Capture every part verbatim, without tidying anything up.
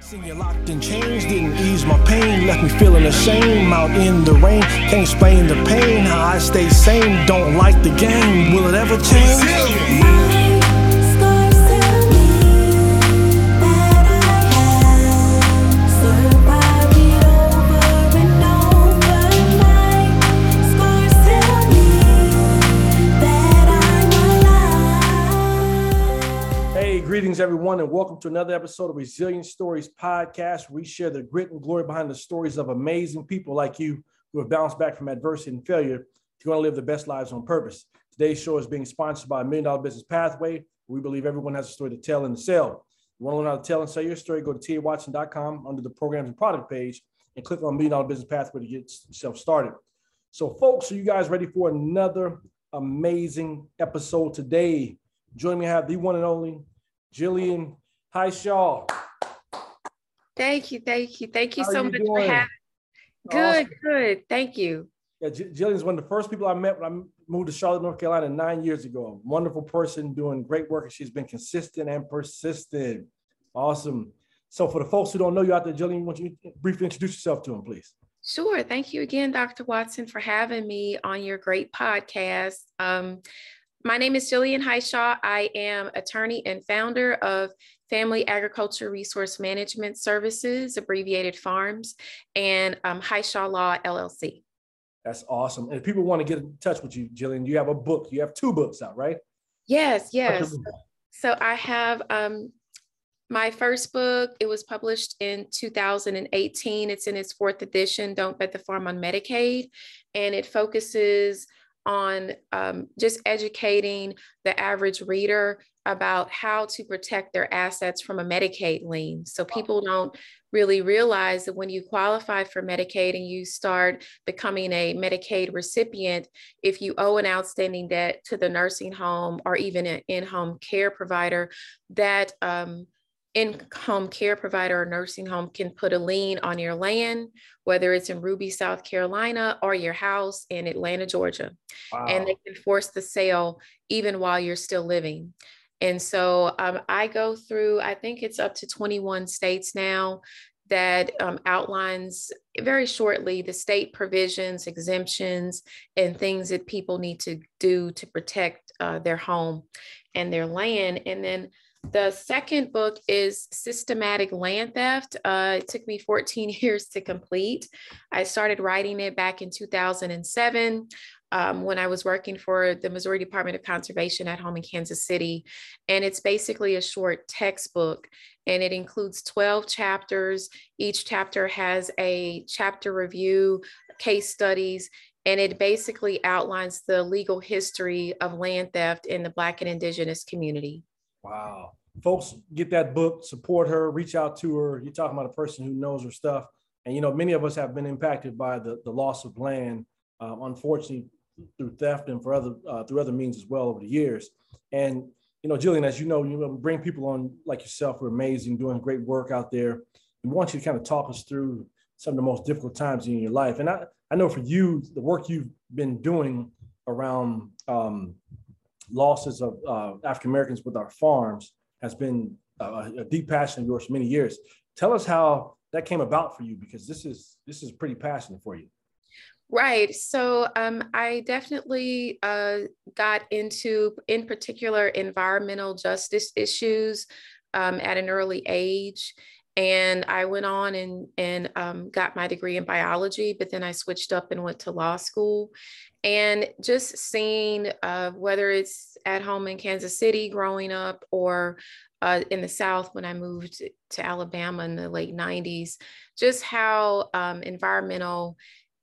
Seeing you locked in chains didn't ease my pain, left me feeling the same out in the rain. Can't explain the pain, how I stay sane. Don't like the game, will it ever change? Greetings, everyone, and welcome to another episode of Resilient Stories Podcast. We share the grit and glory behind the stories of amazing people like you who have bounced back from adversity and failure to want to live their best lives on purpose. Today's show is being sponsored by Million Dollar Business Pathway. We believe everyone has a story to tell and to sell. You want to learn how to tell and sell your story, go to t a watson dot com under the programs and product page and click on Million Dollar Business Pathway to get yourself started. So, folks, are you guys ready for another amazing episode today? Joining me, I have the one and only Jillian Highshaw. Thank you, thank you, thank you How so much doing? for having. Good, awesome. good, thank you. Yeah, J- Jillian's one of the first people I met when I moved to Charlotte, North Carolina, nine years ago. A wonderful person doing great work, and she's been consistent and persistent. Awesome. So, for the folks who don't know you out there, Jillian, why don't you briefly introduce yourself to them, please? Sure. Thank you again, Doctor Watson, for having me on your great podcast. Um, My name is Jillian Highshaw. I am attorney and founder of Family Agriculture Resource Management Services, abbreviated FARMS, and um, Highshaw Law, L L C. That's awesome. And if people want to get in touch with you, Jillian, you have a book. You have two books out, right? Yes, yes. So I have um, my first book. It was published in two thousand eighteen. It's in its fourth edition, Don't Bet the Farm on Medicaid. And it focuses on um, just educating the average reader about how to protect their assets from a Medicaid lien. So people don't really realize that when you qualify for Medicaid and you start becoming a Medicaid recipient, if you owe an outstanding debt to the nursing home or even an in-home care provider, that um, in-home care provider or nursing home can put a lien on your land, whether it's in Ruby, South Carolina, or your house in Atlanta, Georgia. Wow. And they can force the sale even while you're still living. And so um, I go through, I think it's up to twenty-one states now that um, outlines very shortly the state provisions, exemptions, and things that people need to do to protect uh, their home and their land. And then the second book is Systematic Land Theft. Uh, it took me fourteen years to complete. I started writing it back in two thousand seven um, when I was working for the Missouri Department of Conservation at home in Kansas City. And it's basically a short textbook, and it includes twelve chapters. Each chapter has a chapter review, case studies, and it basically outlines the legal history of land theft in the Black and Indigenous community. Wow. Folks, get that book, support her, reach out to her. You're talking about a person who knows her stuff. And, you know, many of us have been impacted by the, the loss of land, uh, unfortunately, through theft and for other uh, through other means as well over the years. And, you know, Jillian, as you know, you bring people on like yourself who are amazing, doing great work out there. We want you to kind of talk us through some of the most difficult times in your life. And I, I know for you, the work you've been doing around um, losses of uh, African Americans with our farms has been uh, a deep passion of yours for many years. Tell us how that came about for you, because this is this is pretty passionate for you. Right. So um, I definitely uh, got into, in particular, environmental justice issues um, at an early age. And I went on and, and um, got my degree in biology, but then I switched up and went to law school. And just seeing uh, whether it's at home in Kansas City growing up or uh, in the South when I moved to Alabama in the late nineties, just how um, environmental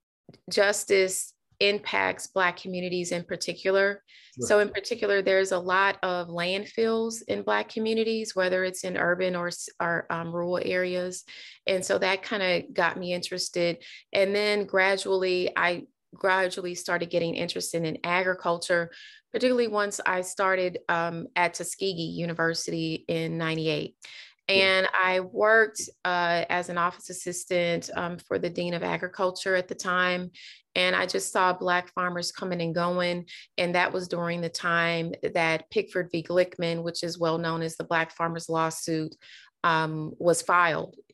justice impacts Black communities in particular. Sure. So in particular, there's a lot of landfills in Black communities, whether it's in urban or, or um, rural areas. And so that kind of got me interested. And then gradually, I gradually started getting interested in agriculture, particularly once I started um, at Tuskegee University in ninety-eight. And I worked uh, as an office assistant um, for the Dean of Agriculture at the time. And I just saw Black farmers coming and going. And that was during the time that Pickford v. Glickman, which is well known as the Black Farmers Lawsuit, um, was filed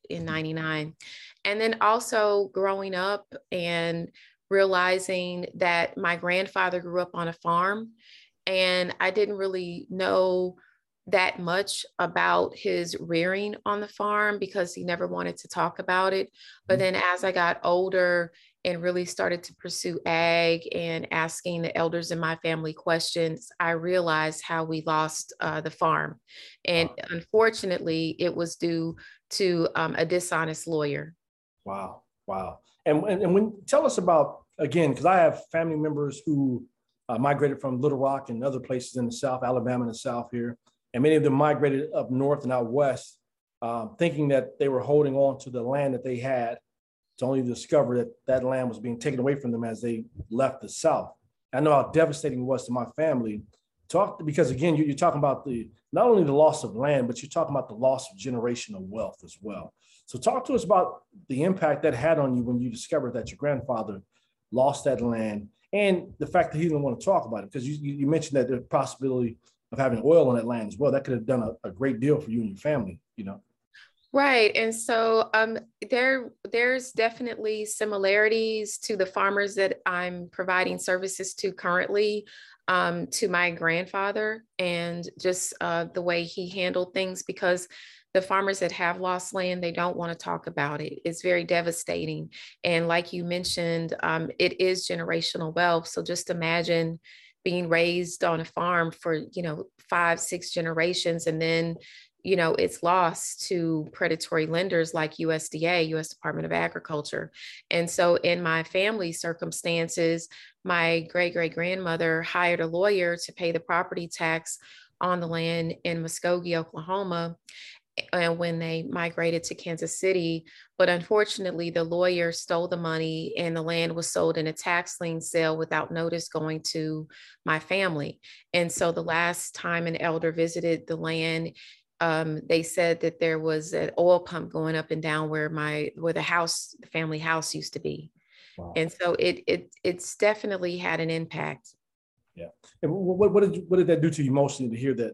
in ninety-nine. And then also growing up and realizing that my grandfather grew up on a farm, and I didn't really know that much about his rearing on the farm because he never wanted to talk about it. But then as I got older and really started to pursue ag and asking the elders in my family questions, I realized how we lost uh, the farm. And wow. Unfortunately, it was due to um, a dishonest lawyer. Wow. Wow. And, and, and when tell us about, again, because I have family members who uh, migrated from Little Rock and other places in the South, Alabama and the South here. And many of them migrated up north and out west, um, thinking that they were holding on to the land that they had, to only discover that that land was being taken away from them as they left the South. I know how devastating it was to my family. Talk because again, you, you're talking about the not only the loss of land, but you're talking about the loss of generational wealth as well. So talk to us about the impact that had on you when you discovered that your grandfather lost that land, and the fact that he didn't want to talk about it, because you, you mentioned that there's a possibility of having oil on that land as well. That could have done a, a great deal for you and your family, you know? Right. And so um, there, there's definitely similarities to the farmers that I'm providing services to currently, um, to my grandfather, and just uh, the way he handled things, because the farmers that have lost land, they don't want to talk about it. It's very devastating. And like you mentioned, um, it is generational wealth. So just imagine being raised on a farm for, you know, five, six generations, and then, you know, it's lost to predatory lenders like U S D A, U S Department of Agriculture. And so in my family circumstances, my great great grandmother hired a lawyer to pay the property tax on the land in Muskogee, Oklahoma, and when they migrated to Kansas City. But unfortunately, the lawyer stole the money and the land was sold in a tax lien sale without notice going to my family. And so the last time an elder visited the land, um, they said that there was an oil pump going up and down where my where the house, the family house used to be. Wow. And so it it it's definitely had an impact. Yeah. And what, what did you, what did that do to you emotionally to hear that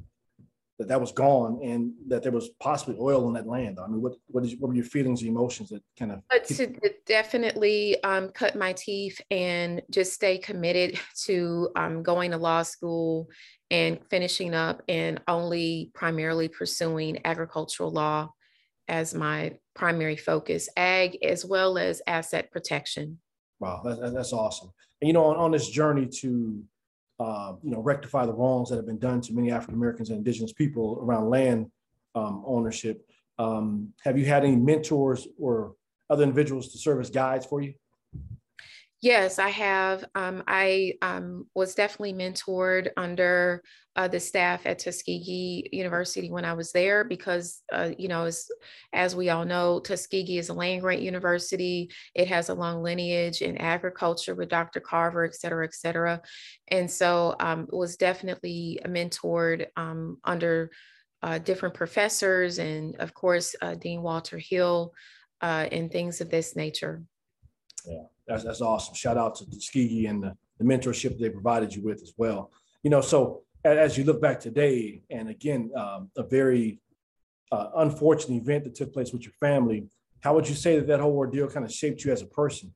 that that was gone and that there was possibly oil on that land? I mean, what what, is, what were your feelings and emotions that kind of? But to definitely um, cut my teeth and just stay committed to um, going to law school and finishing up and only primarily pursuing agricultural law as my primary focus, ag as well as asset protection. Wow, that's, that's awesome. And, you know, on, on this journey to Uh, you know, rectify the wrongs that have been done to many African Americans and indigenous people around land um, ownership. Um, have you had any mentors or other individuals to serve as guides for you? Yes, I have. Um, I um, was definitely mentored under uh, the staff at Tuskegee University when I was there, because, uh, you know, as, as we all know, Tuskegee is a land grant university. It has a long lineage in agriculture with Doctor Carver, et cetera, et cetera. And so um, was definitely mentored um, under uh, different professors and, of course, uh, Dean Walter Hill uh, and things of this nature. Yeah, that's, that's awesome. Shout out to Tuskegee and the, the mentorship they provided you with as well. You know, so as you look back today, and again, um, a very uh, unfortunate event that took place with your family, how would you say that that whole ordeal kind of shaped you as a person?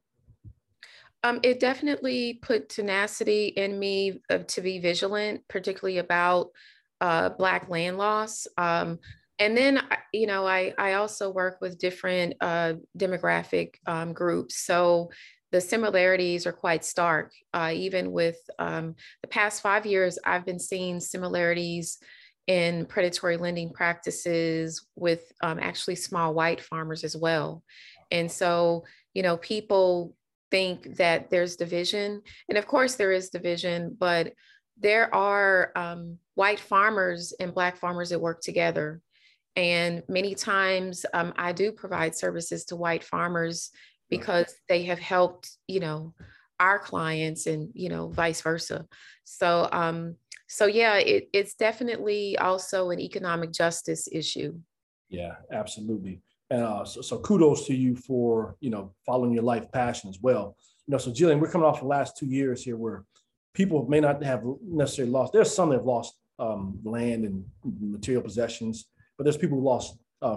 Um, it definitely put tenacity in me uh, to be vigilant, particularly about uh, Black land loss. Um, And then, you know, I, I also work with different uh, demographic um, groups. So the similarities are quite stark. Uh, even with um, the past five years, I've been seeing similarities in predatory lending practices with um, actually small white farmers as well. And so, you know, people think that there's division. And of course there is division, but there are um, white farmers and Black farmers that work together. And many times um, I do provide services to white farmers because they have helped, you know, our clients and, you know, vice versa. So, um, so yeah, it, it's definitely also an economic justice issue. Yeah, absolutely. And uh, so, so kudos to you for, you know, following your life passion as well. You know, so Jillian, we're coming off the last two years here where people may not have necessarily lost. There's some that have lost um, land and material possessions, but there's people who lost um,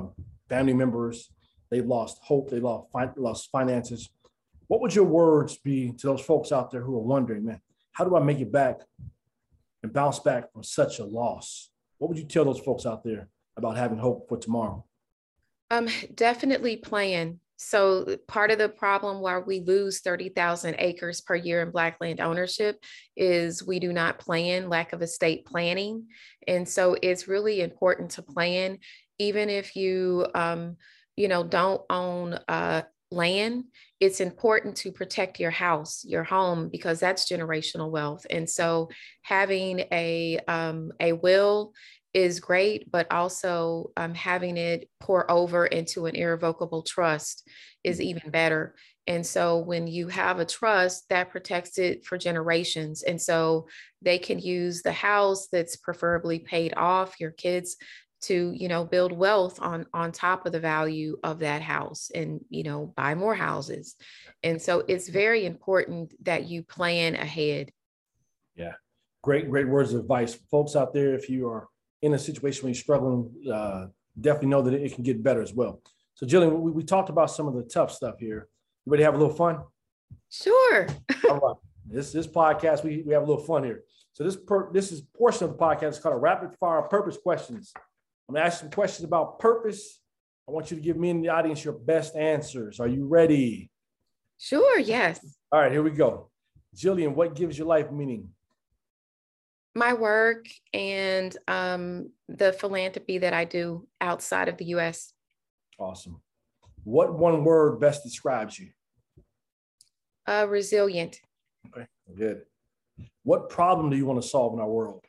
family members, they've lost hope, they lost, lost finances. What would your words be to those folks out there who are wondering, man, how do I make it back and bounce back from such a loss? What would you tell those folks out there about having hope for tomorrow? Um, definitely plan. So part of the problem why we lose thirty thousand acres per year in Black land ownership is we do not plan, lack of estate planning. And so it's really important to plan, even if you, um, you know, don't own uh, land, it's important to protect your house, your home, because that's generational wealth. And so having a, um, a will is great, but also um, having it pour over into an irrevocable trust is even better. And so when you have a trust, that protects it for generations. And so they can use the house that's preferably paid off, your kids, to, you know, build wealth on, on top of the value of that house and, you know, buy more houses. And so it's very important that you plan ahead. Yeah. Great, great words of advice. Folks out there, if you are in a situation where you're struggling, uh, definitely know that it can get better as well. So Jillian, we, we talked about some of the tough stuff here. You ready to have a little fun? Sure. All right. This, this podcast, we, we have a little fun here. So this per, this is portion of the podcast is called a rapid fire purpose questions. I'm gonna ask some questions about purpose. I want you to give me and the audience your best answers. Are you ready? Sure, yes. All right, here we go. Jillian, what gives your life meaning? My work and um, the philanthropy that I do outside of the U S. Awesome. What one word best describes you? Uh, resilient. Okay, good. What problem do you want to solve in our world?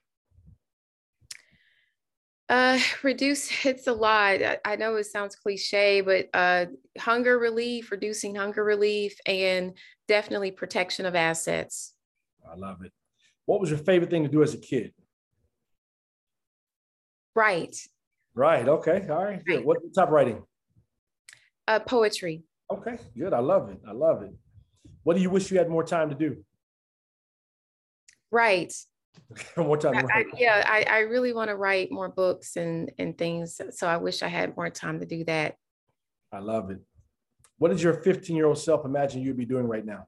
Uh, reduce, it's a lot. I, I know it sounds cliche, but uh, hunger relief, reducing hunger relief, and definitely protection of assets. I love it. What was your favorite thing to do as a kid? Write. Right. Okay. All right. Good. What type of writing? Uh, poetry. Okay. Good. I love it. I love it. What do you wish you had more time to do? Write. more time. I, I, yeah, I, I really want to write more books and, and things. So I wish I had more time to do that. I love it. What does your fifteen-year-old self imagine you'd be doing right now?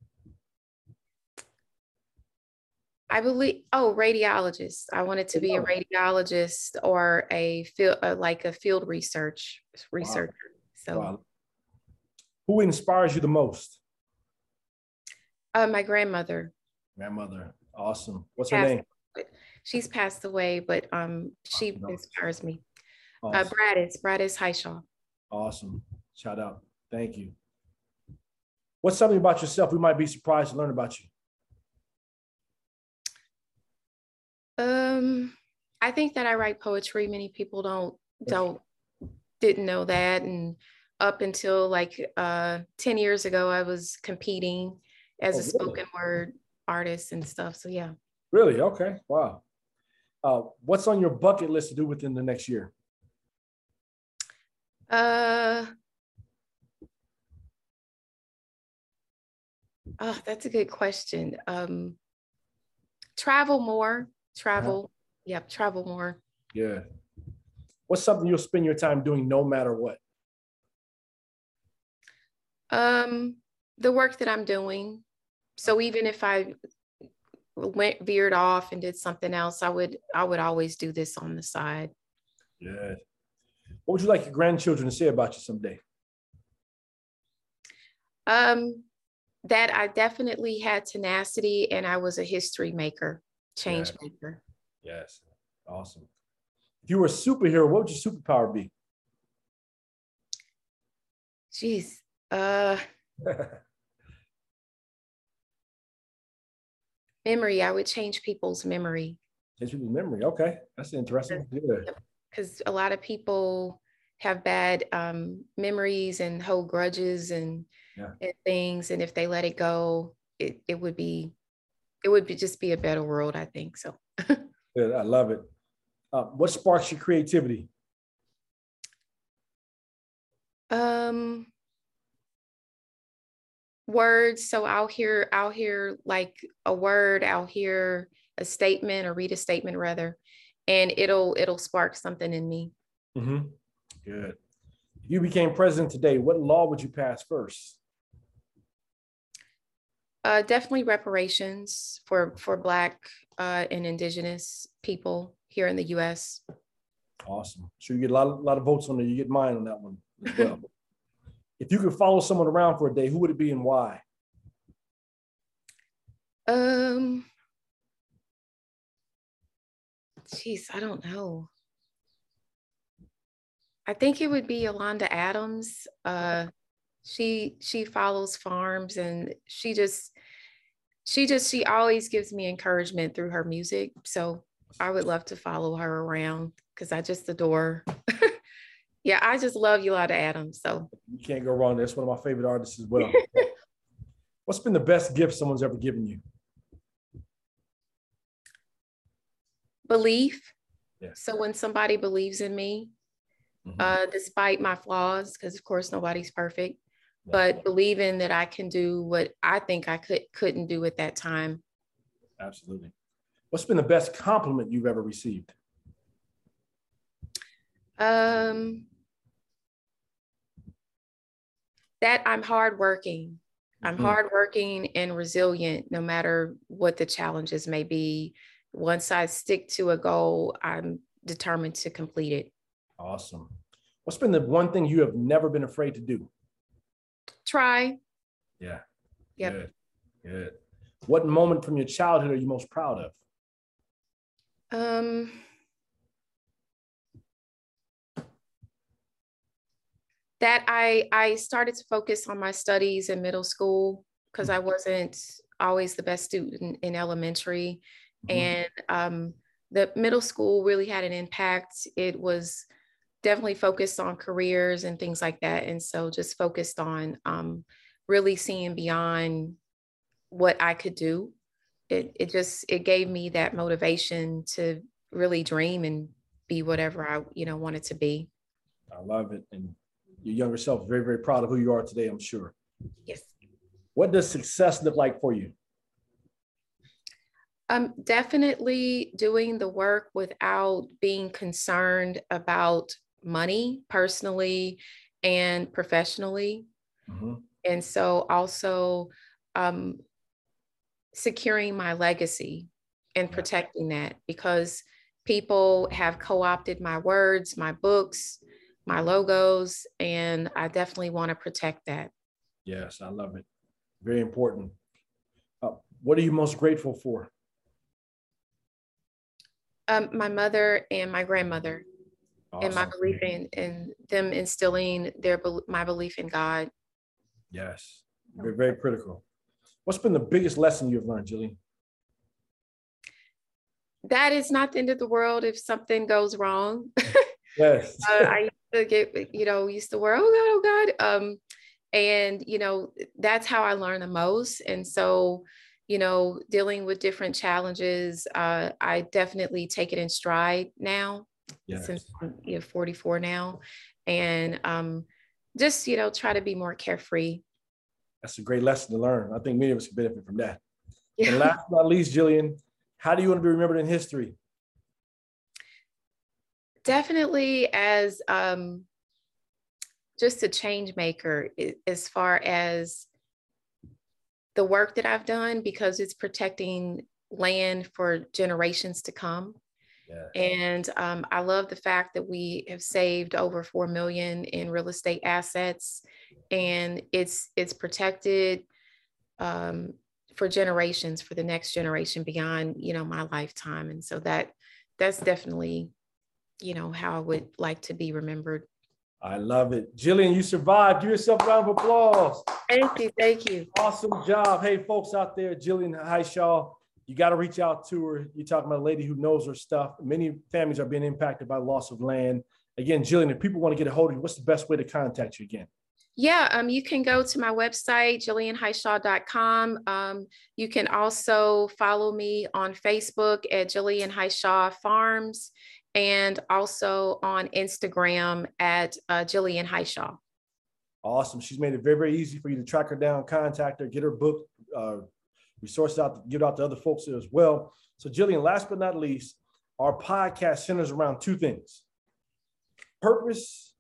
I believe, oh, radiologist. I wanted to be a radiologist or a field, uh, like a field research researcher. Wow. So, wow. Who inspires you the most? Uh, my grandmother. Grandmother, awesome. What's her name? She's passed away, but um, she awesome. inspires me. Awesome. Uh, Bradis, Bradis Highshaw. Awesome. Shout out. Thank you. What's something about yourself we might be surprised to learn about you? Um, I think that I write poetry. Many people don't don't didn't know that, and up until like uh, ten years ago, I was competing as oh, a spoken really? word artist and stuff. So yeah. Really? Okay. Wow. Uh, what's on your bucket list to do within the next year? Uh. Oh, that's a good question. Um, travel more. Travel, uh-huh. Yep, travel more. Yeah. What's something you'll spend your time doing no matter what? Um, the work that I'm doing. So even if I went veered off and did something else, I would I would always do this on the side. Yeah. What would you like your grandchildren to say about you someday? Um, that I definitely had tenacity and I was a history maker. Change yes. maker. Yes. Awesome. If you were a superhero, what would your superpower be? Jeez. Uh, memory. I would change people's memory. Change people's memory. Okay. That's interesting. Yeah. Because a lot of people have bad um, memories and hold grudges and, yeah. and things. And if they let it go, it, it would be It would be just be a better world, I think. So, yeah, I love it. Uh, what sparks your creativity? Um, words. So I'll hear, I'll hear like a word. I'll hear a statement or read a statement rather, and it'll it'll spark something in me. Mm-hmm. Good. If you became president today, what law would you pass first? Uh, definitely reparations for, for Black uh, and Indigenous people here in the U S. Awesome. So you get a lot, of, a lot of votes on there. You get mine on that one as well. If you could follow someone around for a day, who would it be and why? Um, geez, I don't know. I think it would be Yolanda Adams. Uh, she she follows farms, and she just she just she always gives me encouragement through her music. So I would love to follow her around because I just adore. Yeah, I just love Yolanda Adams. So you can't go wrong. That's one of my favorite artists as well. What's been the best gift someone's ever given you? Belief. Yeah. So when somebody believes in me, mm-hmm. uh, despite my flaws, because of course nobody's perfect, yeah. but believing that I can do what I think I could couldn't do at that time. Absolutely. What's been the best compliment you've ever received? Um, that I'm hardworking. I'm mm-hmm. hardworking and resilient, no matter what the challenges may be. Once I stick to a goal, I'm determined to complete it. Awesome. What's been the one thing you have never been afraid to do? Try. Yeah. Yep. Good. Good. What moment from your childhood are you most proud of? Um, that I, I started to focus on my studies in middle school because I wasn't always the best student in elementary. Mm-hmm. And um, the middle school really had an impact. It was definitely focused on careers and things like that. And so just focused on um, really seeing beyond what I could do. It, it just, it gave me that motivation to really dream and be whatever I, you know, wanted to be. I love it. And your younger self is very, very proud of who you are today, I'm sure. Yes. What does success look like for you? Um, definitely doing the work without being concerned about money personally and professionally. Mm-hmm. And so also um, securing my legacy and protecting that, because people have co-opted my words, my books, my logos, and I definitely want to protect that. Yes, I love it. Very important. Uh, what are you most grateful for? Um, my mother and my grandmother. Awesome. And my belief in, in them instilling their my belief in God. Yes, very, very critical. What's been the biggest lesson you've learned, Jillian? That it's not the end of the world if something goes wrong. Yes. uh, I used to get, you know, used to worry, oh God, oh God. Um, and, you know, that's how I learn the most. And so, you know, dealing with different challenges, uh, I definitely take it in stride now. Yes. Since I'm you know, forty-four now. And um, just, you know, try to be more carefree. That's a great lesson to learn. I think many of us can benefit from that. Yeah. And last but not least, Jillian, how do you want to be remembered in history? Definitely as um, just a change maker as far as the work that I've done, because it's protecting land for generations to come. Yeah. And um, I love the fact that we have saved over four million in real estate assets, and it's it's protected um, for generations, for the next generation beyond, you know, my lifetime. And so that that's definitely, you know, how I would like to be remembered. I love it. Jillian, you survived. Give yourself a round of applause. Thank you. Thank you. Awesome job. Hey, folks out there, Jillian Hishaw, you got to reach out to her. You're talking about a lady who knows her stuff. Many families are being impacted by loss of land. Again, Jillian, if people want to get a hold of you, what's the best way to contact you again? Yeah, um, you can go to my website, jillian hishaw dot com. Um, you can also follow me on Facebook at Jillian Hishaw Farms, and also on Instagram at uh, Jillian Hishaw. Awesome. She's made it very, very easy for you to track her down, contact her, get her book, uh, resources out, give it out to other folks as well. So Jillian, last but not least, our podcast centers around two things: purpose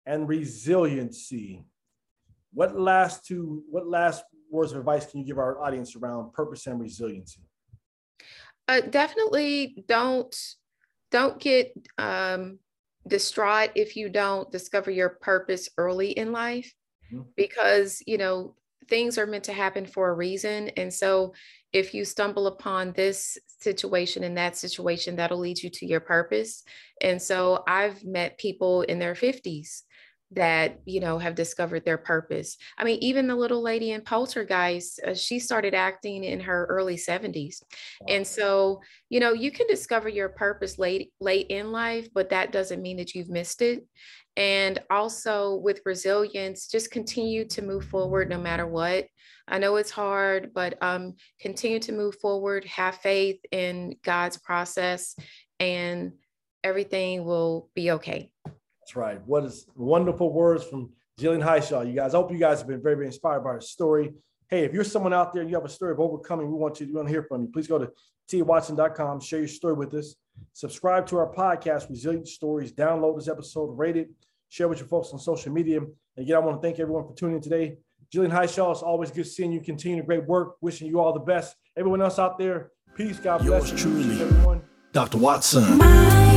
and resiliency. What last two, what last words of advice can you give our audience around purpose and resiliency? Uh, definitely don't, don't get um, distraught if you don't discover your purpose early in life, mm-hmm. because, you know, things are meant to happen for a reason. And so if you stumble upon this situation and that situation, that'll lead you to your purpose. And so I've met people in their fifties that, you know, have discovered their purpose. I mean, even the little lady in Poltergeist, uh, she started acting in her early seventies. Wow. And so, you know, you can discover your purpose late, late in life, but that doesn't mean that you've missed it. And also with resilience, just continue to move forward no matter what. I know it's hard, but um, continue to move forward, have faith in God's process, and everything will be okay. That's right. What is wonderful words from Jillian Highshaw. You guys, I hope you guys have been very, very inspired by her story. Hey, if you're someone out there and you have a story of overcoming, we want you we want to hear from you. Please go to t watson dot com, share your story with us. Subscribe to our podcast, Resilient Stories. Download this episode, rate it, share with your folks on social media. And again, I want to thank everyone for tuning in today. Jillian Highshaw, it's always good seeing you. Continue great work. Wishing you all the best. Everyone else out there, peace. God bless you. Yours truly, everyone. Doctor Watson.